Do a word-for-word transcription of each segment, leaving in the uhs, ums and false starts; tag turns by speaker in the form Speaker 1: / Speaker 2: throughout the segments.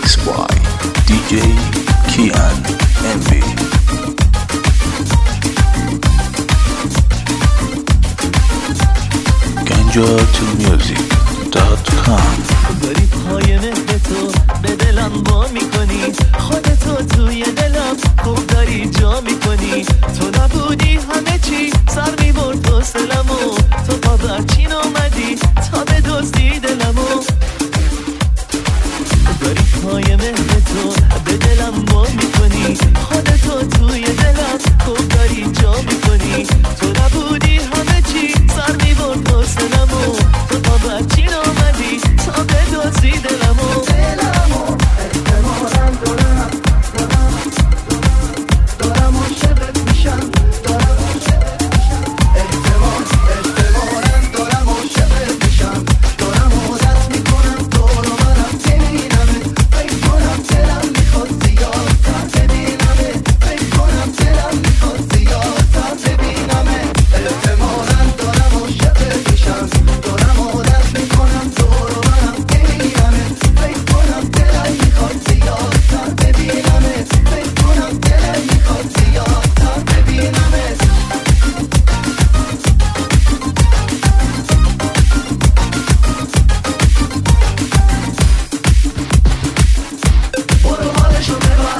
Speaker 1: Mixed by دی جی Kian Envy. گنجا تو میوزیک دات کام.
Speaker 2: داری پای مهر تو به دلم وا میکنی، خودتو توی دلم خوب داری جا میکنی. تو نبودی همه چی سر میبرد حوصلمو، تو پا برچین اومدی تا بدزدی دلمو. داری پای مهر تو به دلم وا میکنی، خودتو توی دلم خوب داری جا میکنی. تو نبودی همه چی سر میبرد حوصلمو، تو پا برچین اومدی تا بدزدی دلمو. دلمو احتمالاً دارم دارم دارم عاشقت میشم، دارم عاشقت میشم. احتمال احتمالاً دارم عاشقت میشم، دارم عادت میکنم دور و برم ببینمت. فکر کنم دلم میخواد زیادتر ببینمت، فکر کنم دلم میخواد زیادتر ببینمت. احتمالاً دارم عاشقت میشم، دارم عادت میکنم دور و برم ببینمت. فکر کنم دلم میخواد زیادتر ببینمت، فکر کنم دلم میخواد زیادتر ببینمت. برو حالشو ببر،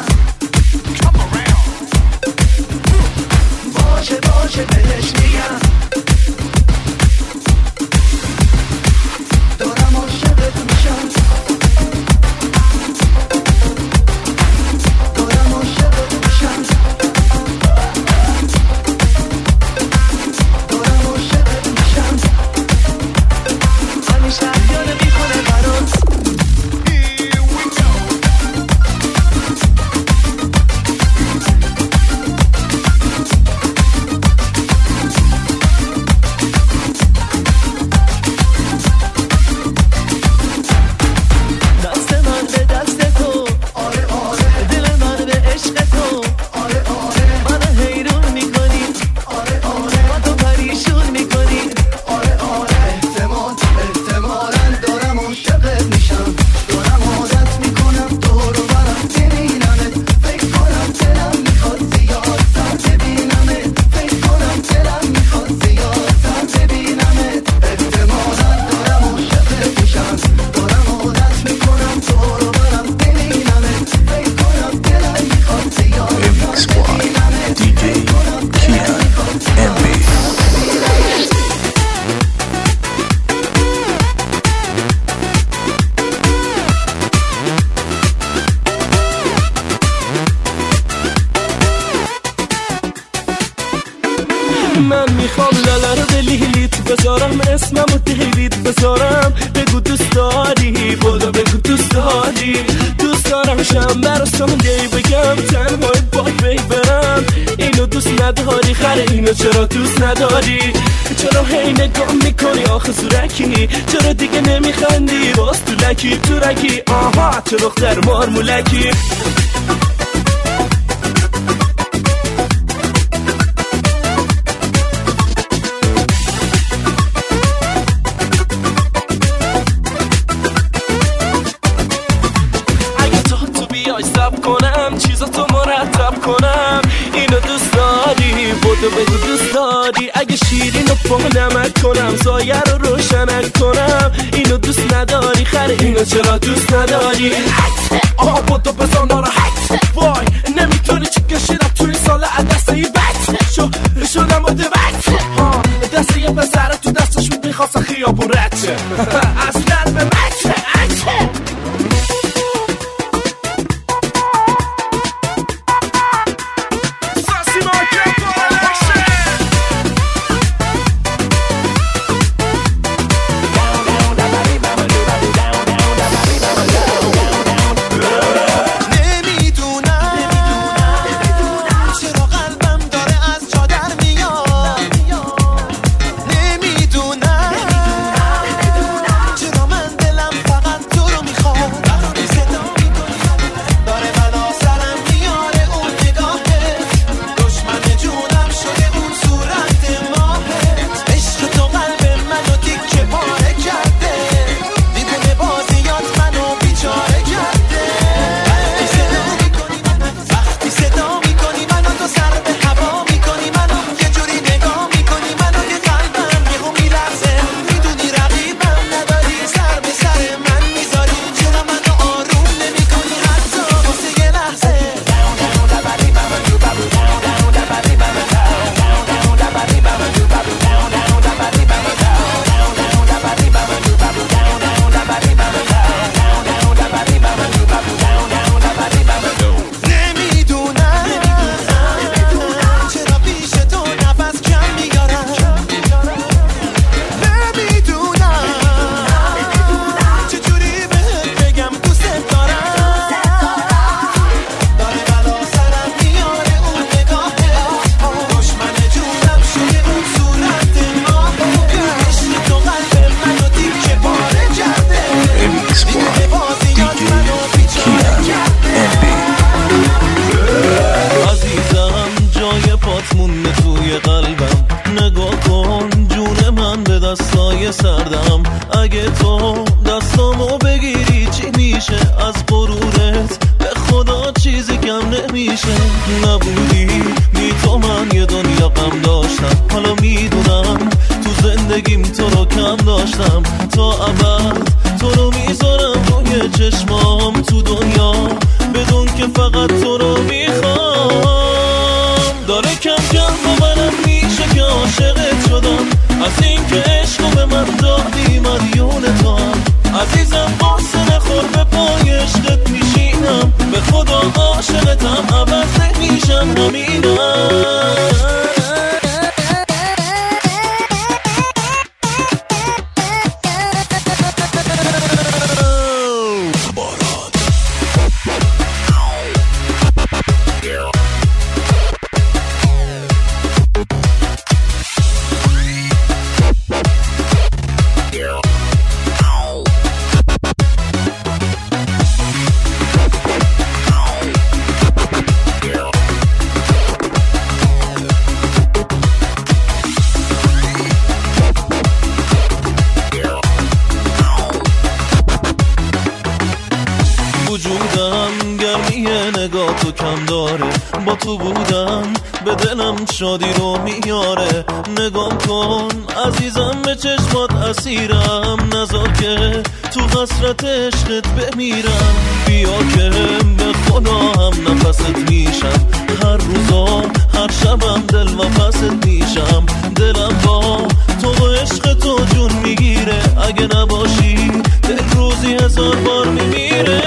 Speaker 2: باشه باشه بهش میگم، دارم عاشقت میشم، دارم عاشقت میشم، دارم عاشقت میشم. همیشه احیانه میکنه برات. دست من به دست تو، آره آره. دل من به عشق تو، آره آره. منو حیرون میکنی، آره آره. من تو پریشون میکنی، آره آره. احتمال احتمالاً دارم عاشقت میشم، دارم عادت میکنم دور و برم ببینمت. فکر کنم دلم میخواد زیادتر ببینمت، فکر کنم دلم میخواد زیادتر ببینمت. احتمالاً دارم عاشقت میشم، دارم عادت میکنم دور و برم ببینمت. فکر کنم دلم میخواد زیادتر
Speaker 1: Mixed by دی جی Kian Envy.
Speaker 2: من میخوام لالا رو به لیلیت بذارم، اسمم رو دیلیت بذارم. بگو دوست داری، بودو بگو دوست داری. دوست دارم شنبه رو ساندی بگم تنهای باد بی برم. اینو دوست نداری خره، اینو چرا دوست نداری؟ چرا هی نگاه میکنی آخه زورکی؟ چرا دیگه نمیخندی باز تو لکی تو رکی؟ آها تو دختر مارمولکی. اگه تو تو بیای سب کنم چیزاتو مرتب کنم. اینو دوست داری، بودو بگو دوست داری. اگه شیرینو با نمک کنم سایه رو روشنک کنم. اینو دوست نداری خره، اینو چرا دوست نداری؟ آها بودو بزار ناراحت، وای نمیتونی چی کشیدم توی این ساله از دسته ای بد شو شدم مدبت. دسته یه پسره تو دستش بود میخواست خیابون رد شه. اصلا به مچه اچه
Speaker 3: نمیدونم چرا من دلم
Speaker 2: نمیشه از غرورت، به خدا چیزی کم نمیشه. نبودی بی تو من یه دنیا غم داشتم، حالا میدونم تو زندگیم تو رو کم داشتم. تا ابد تو رو میذارم روی چشمام تو دنیا، بدون که فقط تو رو میخوام. داره کم کم باورم میشه که عاشقت شدم، از این که عشقو به من دادی مدیون تو هم. عزیزم قصه نخور به پای عشقت میشینم، به خدا عاشقتم عوض نمیشم همینم. وجودم گرمی نگاه تو کم داره، با تو بودم به دلم شادی رو میاره. نگام کن عزیزم به چشمات اسیرم، نذار که تو حسرت عشقت بمیرم. بیا که به خدا هم نفست میشم، هر روزا هر شبم دل و پست میشم. دلم با تو و عشق تو جون میگیره، اگه نباشی دل روزی هزار بار میمیره.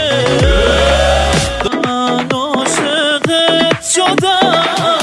Speaker 2: من عاشقت شدم،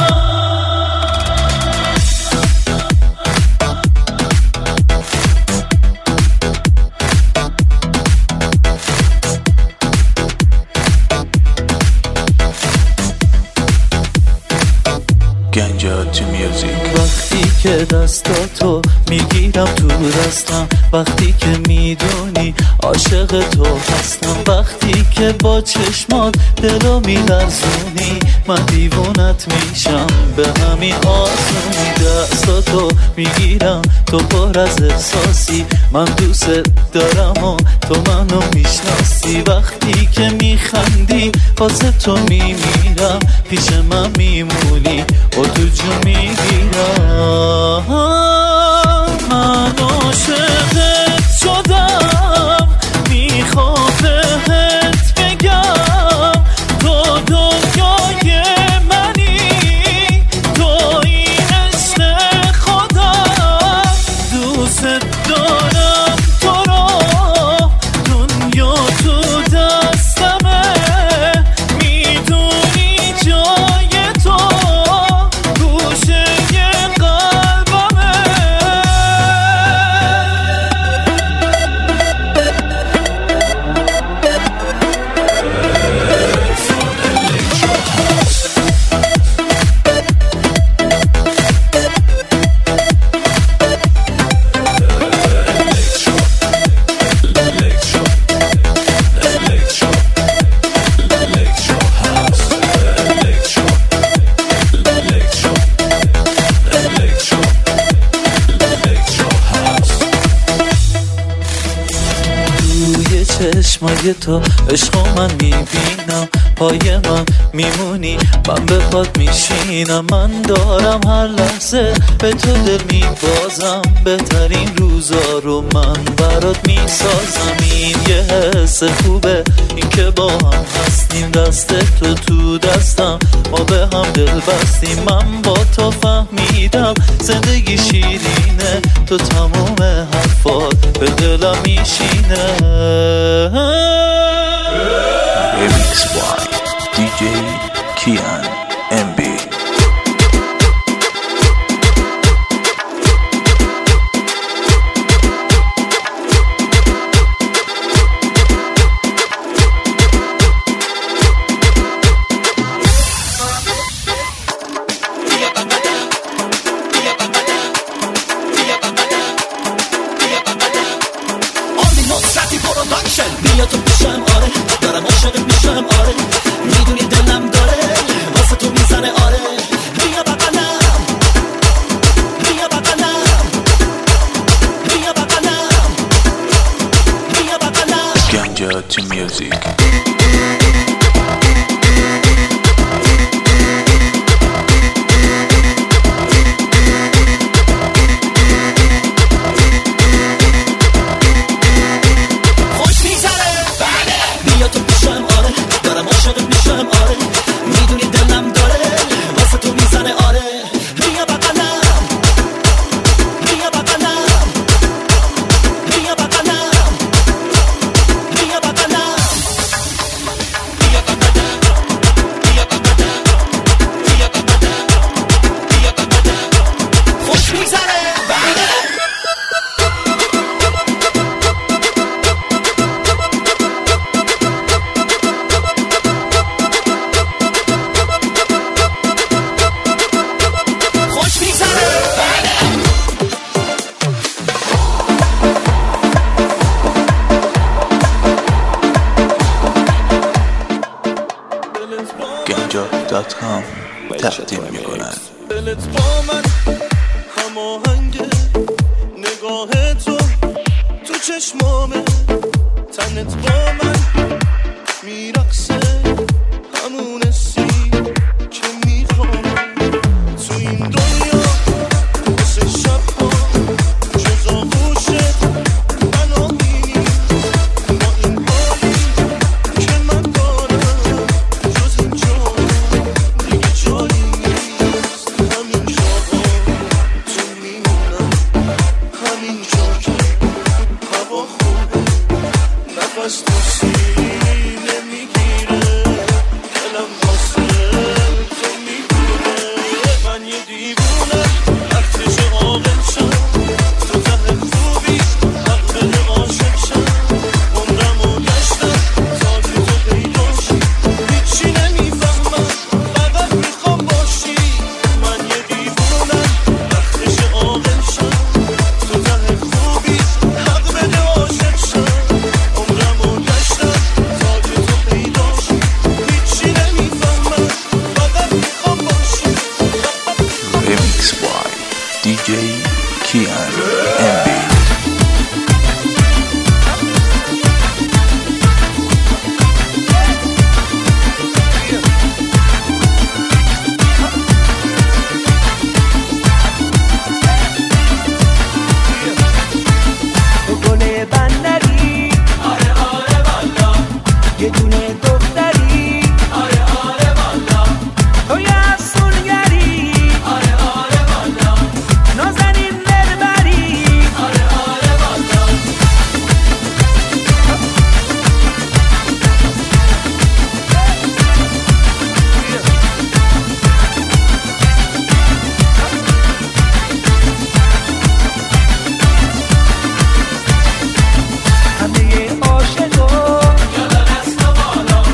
Speaker 1: گنجات میوزیک.
Speaker 2: وقتی که دستاتو میگیرم تو دستم، وقتی که میدونی عاشق تو هستم، وقتی که با چشمات دلو میلرزونی من دیوونت میشم به همین آسونی. دستاتو میگیرم تو پر از احساسی، من دوست دارم و تو منو میشناسی. وقتی که میخندی واسه تو میمیرم، پیش من میمونی و تو جون میگیرم. من عاشقت شدم، میخوام بهت بگم تو دنیای منی، تو این عشق خدا. دوست دارم تو رو، دنیا تو دستمه، میدونی جای تو گوشه قلبمه. چشمای تو عشقو من میبینم، پای من میمونی من به پات میشینم. من دارم هر لحظه به تو دل میبازم، بهترین روزا رو من برات میسازم. این یه حس خوبه این که با هم هستیم، دست تو تو دستم ما به هم دل بستیم. من با تو فهمیدم زندگی شیرینه، تو تموم حرفات به دلم میشینه.
Speaker 1: Remix by دی جی کیان ام بی.
Speaker 2: بیا تو پیشم آره، دارم عاشقت میشم آره، میدونی دلم داره
Speaker 1: Dirty Music. دات کام تقدیم میکنند.
Speaker 2: دلت با من هماهنگه، نگاه تو تو چشمامه، تنت با من میرقصه، همون حسی که میخوام تو این دنیا واسه شبها جز آغوشت من آمینی با این حالی که من دارم جز اینجا دیگه جایی نیست. همین شبها تو میمونم، همین جا که هوا خوبه، نفس تو سینه میگیره، دلم واسه تو میگیره. من یه دیوونم وقتش عاقل شم، تو ته خوبی حق بده عاشق شم. عمرمو گشتم تا که تو پیدا شی، هیچی نمیفهمم فقط میخوام باشی. من یه دیوونم وقتش عاقل شم، تو ته خوبی حق بده عاشق شم. عمرمو گشتم تا که تو پیدا شی، هیچی نمیفهمم فقط میخوام باشی.
Speaker 1: Remix by دی جی کیان ام بی.
Speaker 3: تو گل بندری، آره آره والا، یه دونه دختری، آره آره والا، تو یه افسونگری، آره آره والا، نازنین دلبری، آره آره والا. همه عاشقا یالا دست و بالا،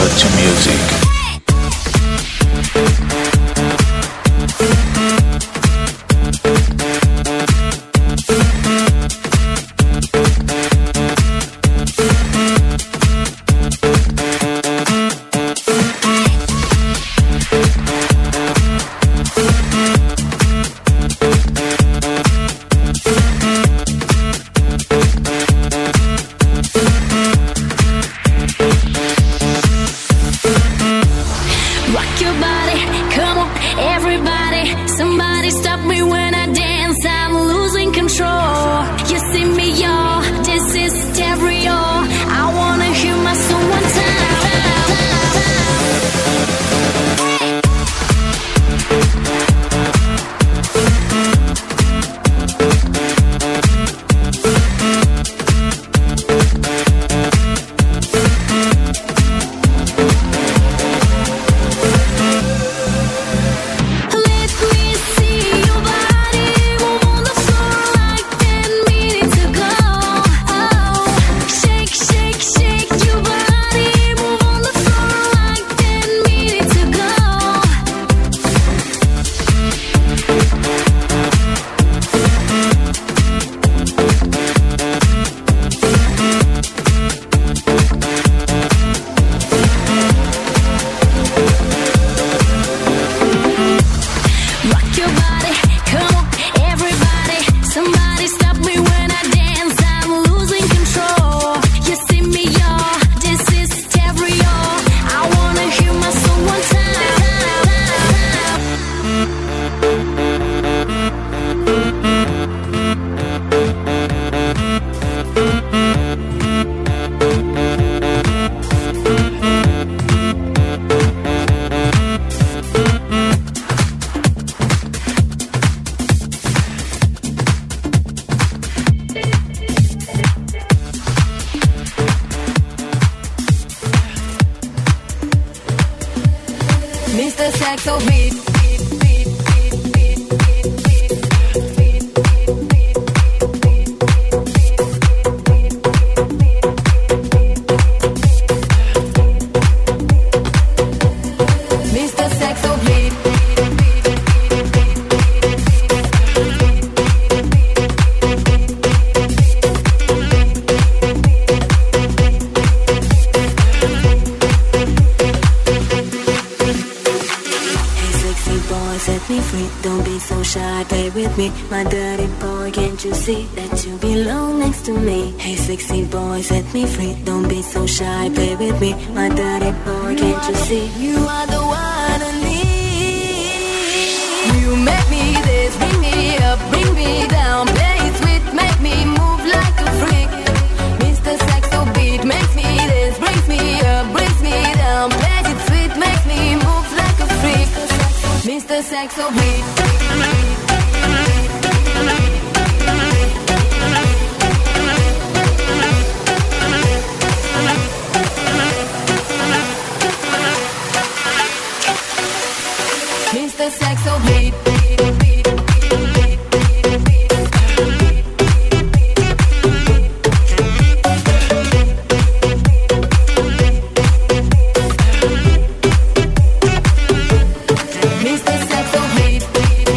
Speaker 1: to music.
Speaker 4: Mister Saxo Beat. Mister Saxo Beat.
Speaker 5: Set me free, don't be so shy, play with me. My dirty boy, can't you see that you belong next to me? Hey sexy boy, set me free, don't be so shy, play with me. My dirty boy, can't you see?
Speaker 4: You are the one I need. You make me this, bring me up, bring me down. Play it sweet, make me move like a freak. Mister Saxo Beat makes me this, brings me up, brings me down. Play it sweet, makes me move like a freak. Mister Saxo Beat. Mister Saxo Beat. Mister Saxo Beat.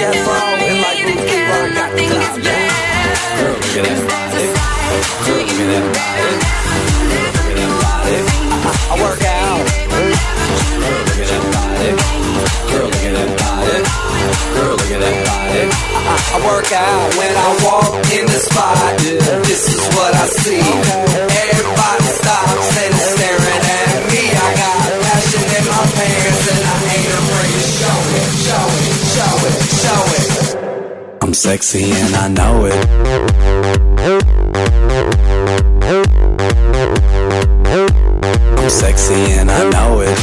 Speaker 3: that phone and like Bruce Lee, I got the clout, yeah. Girl, look at that body. Girl, look at that body. Look at that body. I, I work out. Girl, look at that body. Girl, look at that body. Girl, look at that body. I, I work out when I walk in the spot. This is what I see. Everybody stops and is staring at me. I got passion in my pants and I ain't afraid to show it, show it, show it, show it. I'm sexy and I know it. I'm sexy and I know it.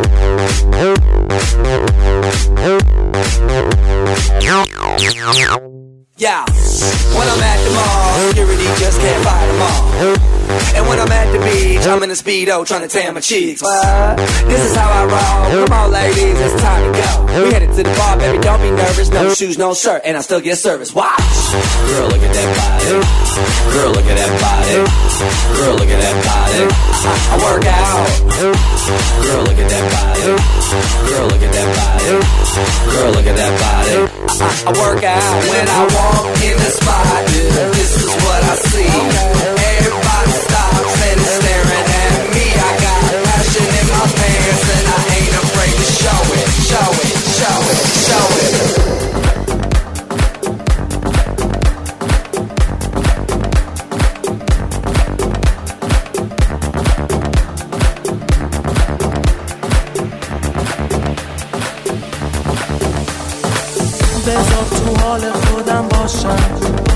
Speaker 3: Yeah, when I'm at the mall, security just can't fight them all. And when I'm at the beach, I'm in a Speedo trying to tan my cheeks. What? This is how I roll. Come on, ladies, it's time to go. We headed to the bar, baby, don't be nervous. No shoes, no shirt, and I still get service. Watch. Girl, look at that body. Girl, look at that body. Girl, look at that body. I, I work out. Girl, look at that body. Girl, look at that body. Girl, look at that body. I, I work out when I walk in the spot. This is what I see. Everybody stops and is staring at me. I got passion in my pants and I ain't afraid to show it, show it, show it, show it.
Speaker 2: بذار تو حال خودم باشم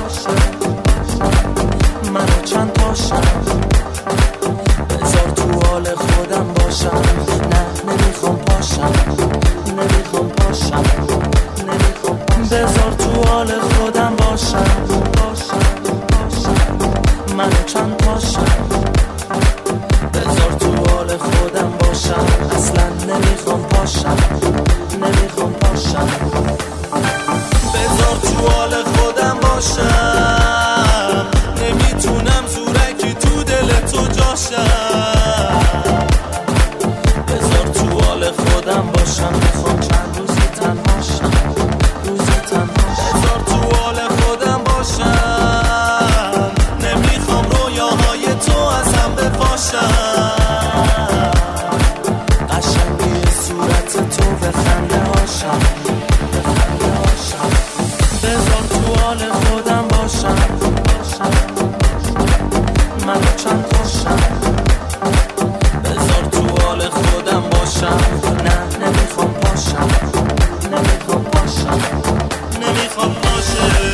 Speaker 2: منو چند پاشم بذار تو حال خودم باشم نه نمیخوام پاشم نمیخوام پاشم نمیخوام پاشم بذار تو حال خودم باشم منو چند پاشم بذار تو حال خودم باشم اصلا نمیخوام پاشم نمیخوام پاشم بذار تو حال خودم باشم نمیتونم زورکی تو دل تو جاشم بذار تو حال خودم باشم میخوام چند روزی تنهاشم روزی تنهاشم بذار تو حال خودم باشم نمیخوام رویاهای تو ازم بپاشم قشنگی صورت تو به خنده هاشم بذار تو حال خودم باشم منو چند خوشم بذار تو حال خودم باشم نه نمیخوام پاشم نمیخوام پاشم نمیخوام پاشم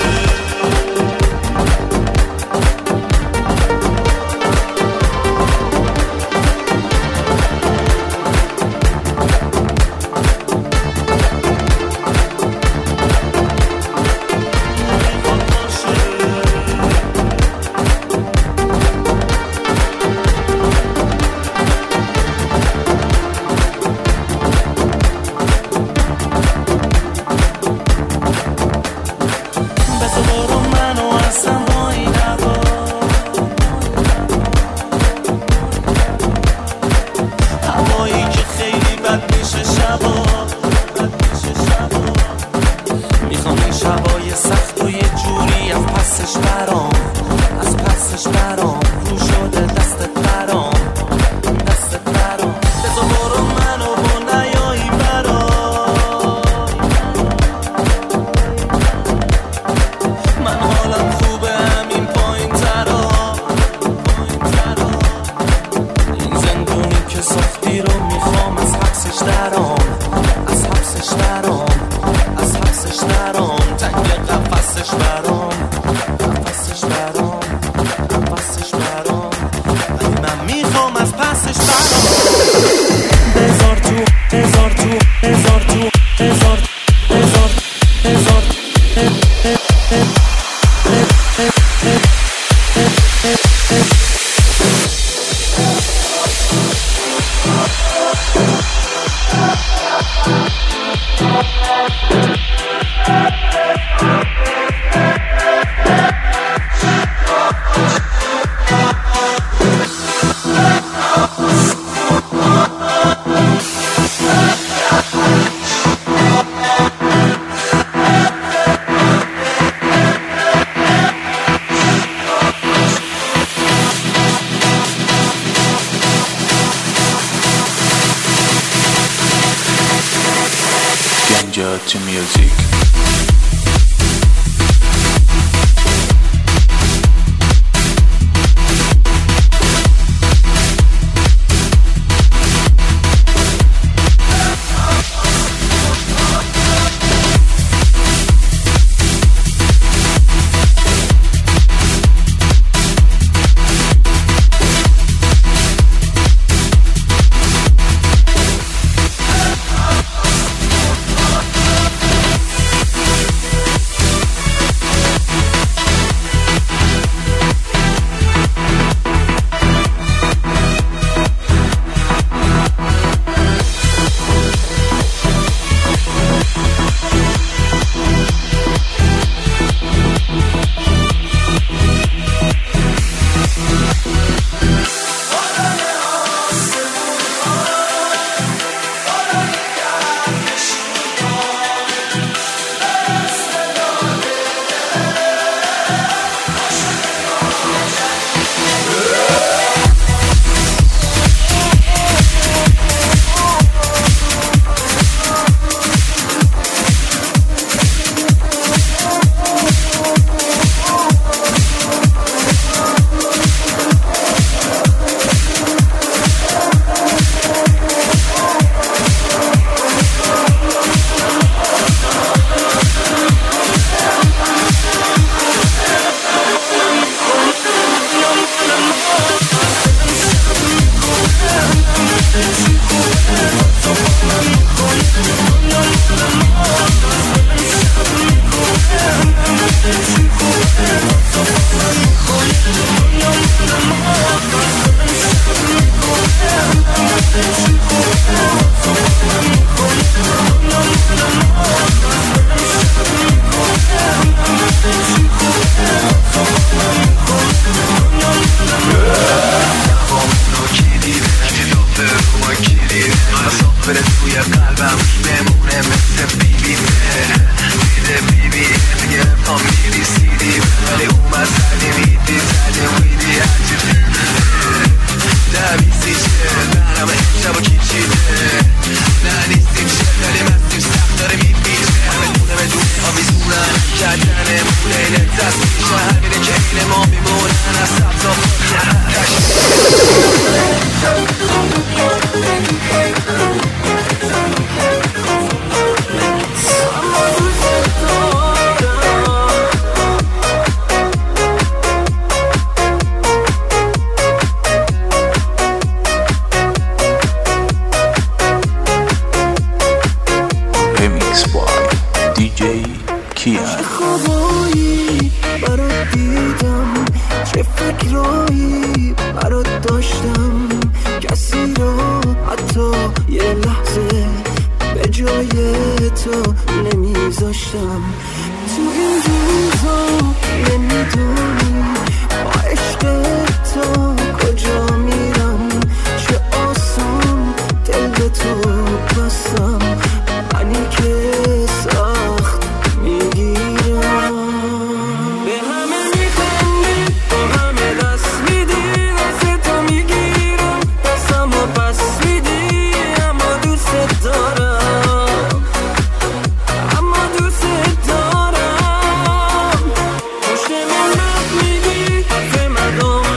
Speaker 3: میگی حرف مردم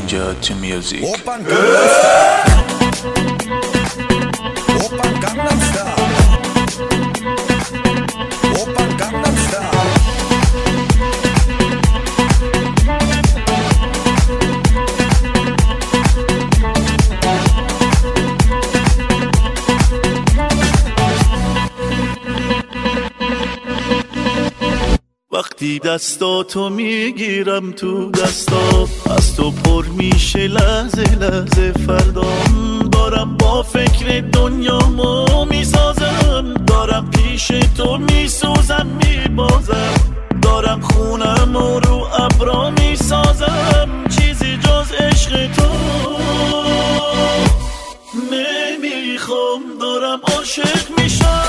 Speaker 1: Ganja to music.
Speaker 6: Open Gangnam Style. Open Gangnam Style. Open Gangnam Style.
Speaker 2: وقتی دستاتو میگیرم تو دستا از تو پر میشه لحظه لحظه فردام دارم با فکر دنیامو میسازم دارم پیش تو میسوزم میبازم دارم خونم و رو ابرا میسازم چیزی جز عشق تو نمیخوام دارم عاشق میشم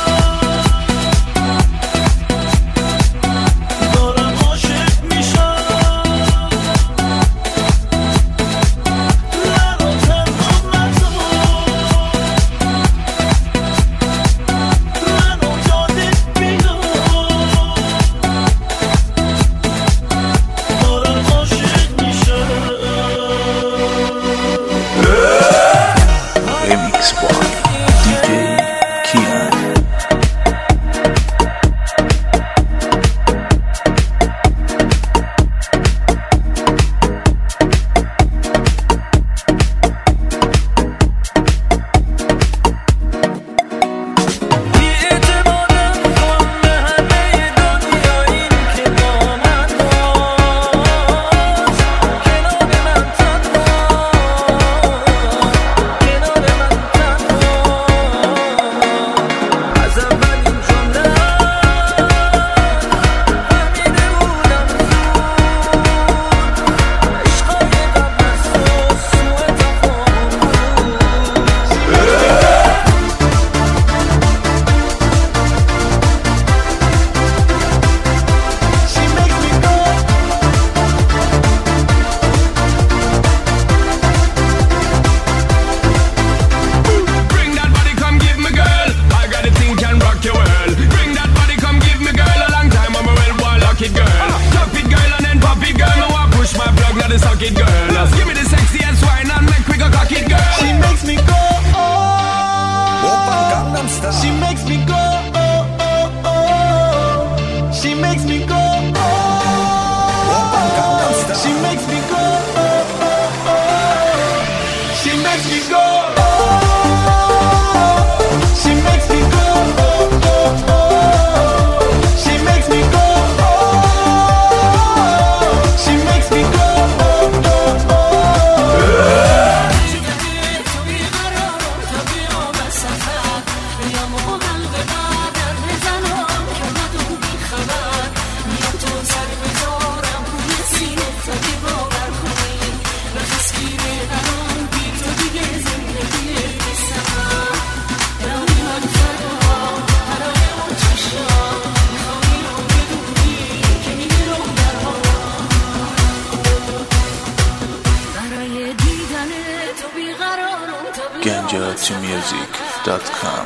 Speaker 1: ganja to music dot com.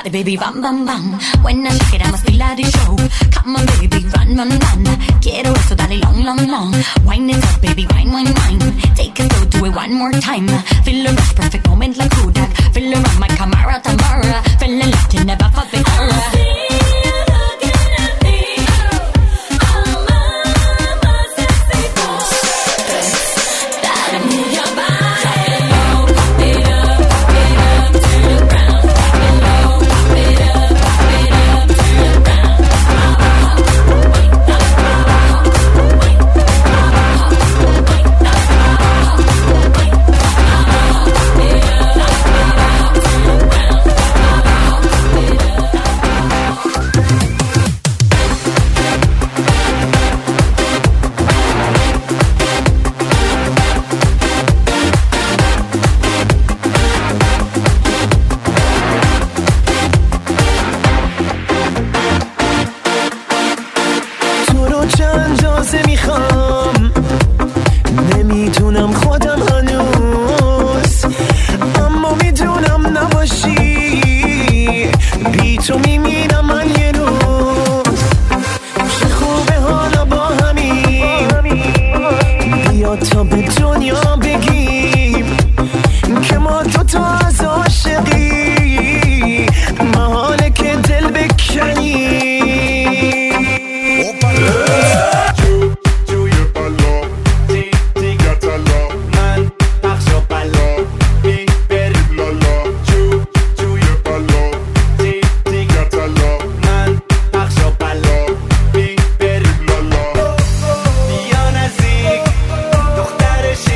Speaker 7: body, baby, bam, bam, bam. When I shake it, I must be like the show. Come on, baby, run, run, run. Quiero eso, dale long, long, long. Wine it up, baby, wine, wine, wine. Take it slow, do it one more time. Feel the rush, perfect moment like Kodak. Feel around my Camara, Tamara. Fell in love, can never fuck the aura.
Speaker 3: دختر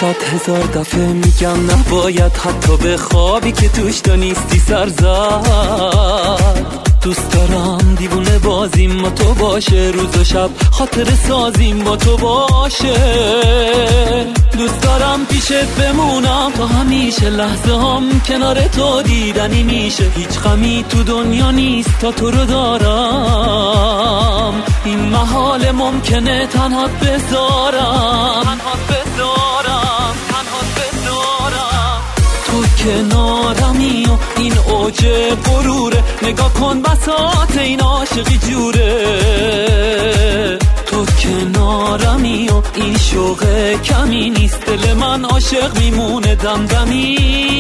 Speaker 2: صد هزار دفعه میگم نباید حتی به خوابی که توش تو نیستی سر زد. دوست دارم دیوونه بازیم با تو باشه، روز و شب خاطر سازیم با تو باشه. دوست دارم پیشت بمونم تا همیشه، لحظه هم کنار تو دیدنی میشه. هیچ غمی تو دنیا نیست تا تو رو دارم، این محال ممکنه تنها بذارم، تنها بذارم، تنها بذارم. تو کنارمی و این اوج غروره، نگاه کن بساط این عاشقی جوره. تو کنارمی و این شوق کمی نیست، دل من عاشق میمونه دمدمی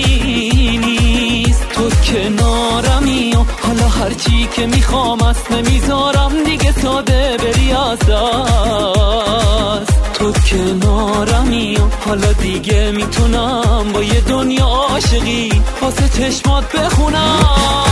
Speaker 2: نیست. تو کنارمی و حالا هرچی که میخوام است نمیذارم دیگه ساده بری از دست. تو کنارمی و حالا دیگه میتونم با یه دنیا عاشقی واسه چشمات بخونم.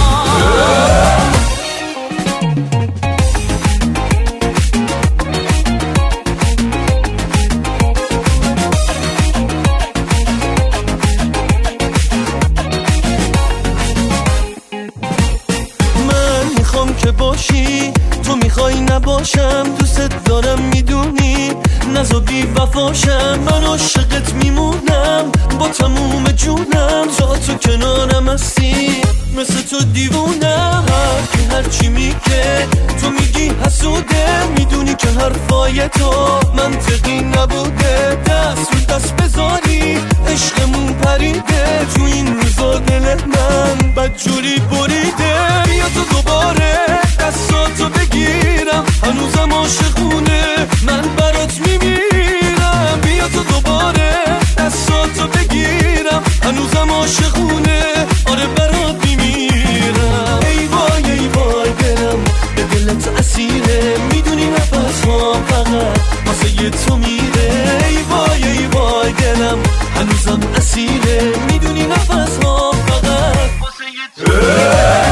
Speaker 2: که باشی تو میخوای نباشم، دوست دارم میدونی نزا بی وفاشم. من عاشقت میمونم با تموم جونم، تا تو کنارم هستی مثل تو دیوونم. هر کی هرچی میگه تو میگی حسوده، میدونی که حرفای تو منطقی نبوده. دست رو دست بذاری عشقمون پریده، تو این روزا دل من بدجوری بریده. بیا تو دوباره دستاتو بگیرم، هنوزم عاشقونه من برات میمیرم. بیا تو دوباره دستاتو بگیرم، هنوزم عاشقونه آره برات میمیرم. ای وای ای وای دلم به دلت اسیره، میدونی نفس ها فقط واسه یه تو میره. ای وای ای وای دلم هنوزم اسیره، میدونی نفس ها فقط واسه یه تو میره.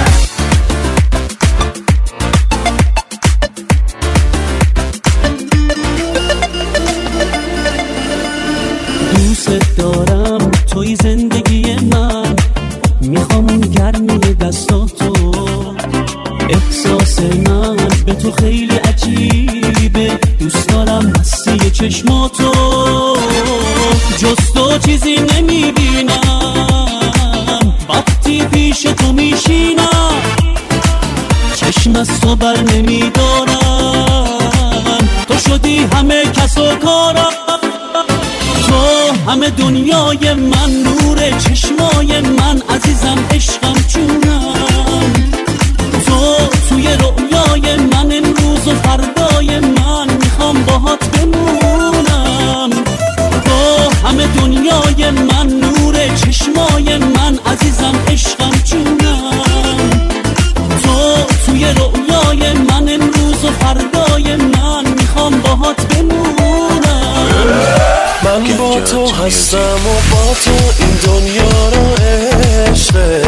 Speaker 2: دوست دارم توی زندگی من، میخوام اون گرمی دستاتو. احساس من به تو خیلی عجیبه، دوست دارم مستی چشماتو. جز تو چیزی نمیبینم وقتی پیش تو میشینم، چشم از تو بر نمیدارم. تو شدی همه کس و کارم، تو همه دنیای من، نور چشمای من، عزیزم عشقم جونم. تو توی رویای من، امروز و فردای من، میخوام باهات بمونم. تو همه دنیای من، نور چشمای من، عزیزم عشقم جونم. تو توی رویای من، امروز و فردای من، میخوام باهات بمونم. من با تو هستم و با تو این دنیا رو عشقه،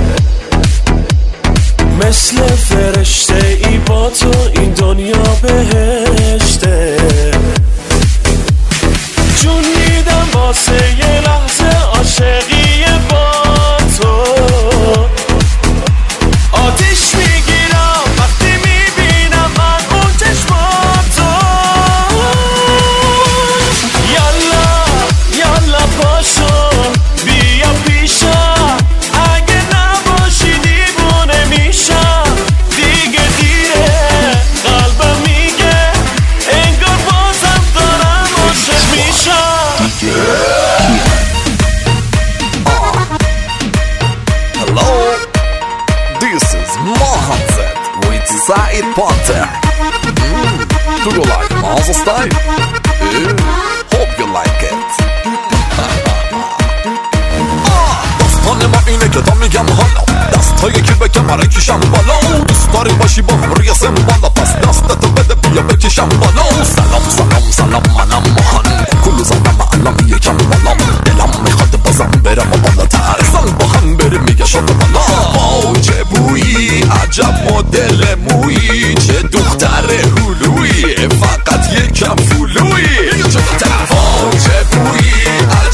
Speaker 2: مثل فرشته ای با تو این دنیا بهشته. جون میدم واسه یه لحظه عاشقی با تو، آتیش میگیرم وقتی میبینم من اون چشماتو. پاشو بیا پیشم، اگه نباشی دیوونه میشم. دیگه دیره قلبم میگه انگار بازم دارم عاشق میشم.
Speaker 6: Hello, this is Mohammed with Said Potter. Mm, do you like Mazda style? Yeah, hope you like it. داستان ما اینه که تا میگم حالا دستای کی به کمره کشم بالا. دوست داری باشی با هم روی سم بالا، پس دستتو بده بیا بکشم بالا. سلام سلام سلام منم ماهان، کلو زنم الان یکم بالا. دلم میخواد بازم برم بالاتر، سال با هم بریم میگه شد بالا. موج بویی عجب مدل مویی، چه دختر هلویی فقط یکم فلویی. موج بویی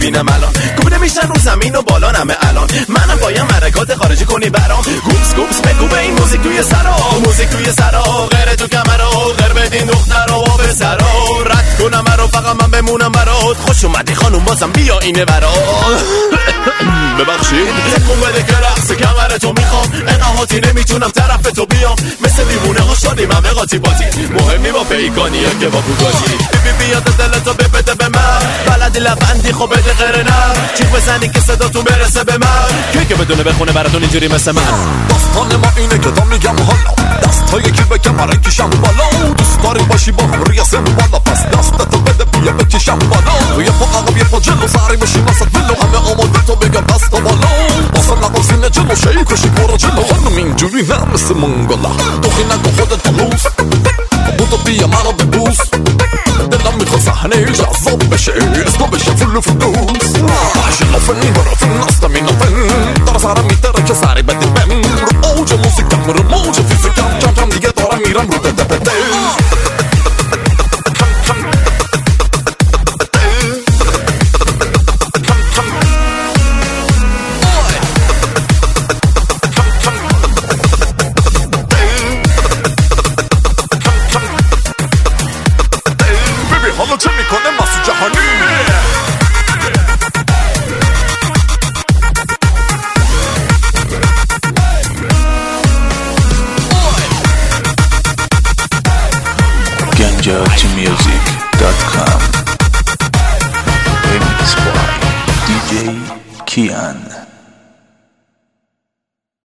Speaker 2: ببینم الان کوبیده میشن رو زمین و بالا نمه الان منم باید حرکات خارجی کنی برام گوپس گوپس بگو به این موزیک توی سرا موزیک توی سرا غیر تو کمرا غیر بدین دخترا و به سرا رد کنم برا فقط من بمونم برات خوش اومدی خانوم بازم بیا اینه برا ببخشید تکون بده که رقص کمر تو میخوام انقاطی نمیتونم طرف تو بیام مثل دیوونه ها شدیم همه قاطی باتی مهم نی با پیکانی که با بوگاتی بی بی بیاد دلتو ببده به من بلدی لبندی خب بده غیر نر چیک بزنی که صداتون برسه به من کی که بدونه بخونه براتون اینجوری مثل من
Speaker 6: داستان ما اینه که تا میگم حالا دست‌های کی به کمر کشم بالا دوست داری باشی با هم ریاسم بالا پس دستتو بده بیا بکشم بالا یه پا عقب یه پا جلو سری بشیم وسط ولو همه آماده تو بگم دستا بالا واسه لقم سینه جلو شیک کشی برو جلو خانم اینجوری نه مثل منگلا دوخی نکن خودت تلوز بودو بیا منو ببوس دلم میخواد صحنه جذاب بشه اسمو بشه فلو فلوس شلافن برافن استامینافن داره سرم میتره که سری بده بم رو اوج موزیکم رو موج فیزیکم کم کم دیگه دارم میرم رو بده بده چه میکنه ماسو جهانی
Speaker 1: ganja to music dot com Remix by D J Kian.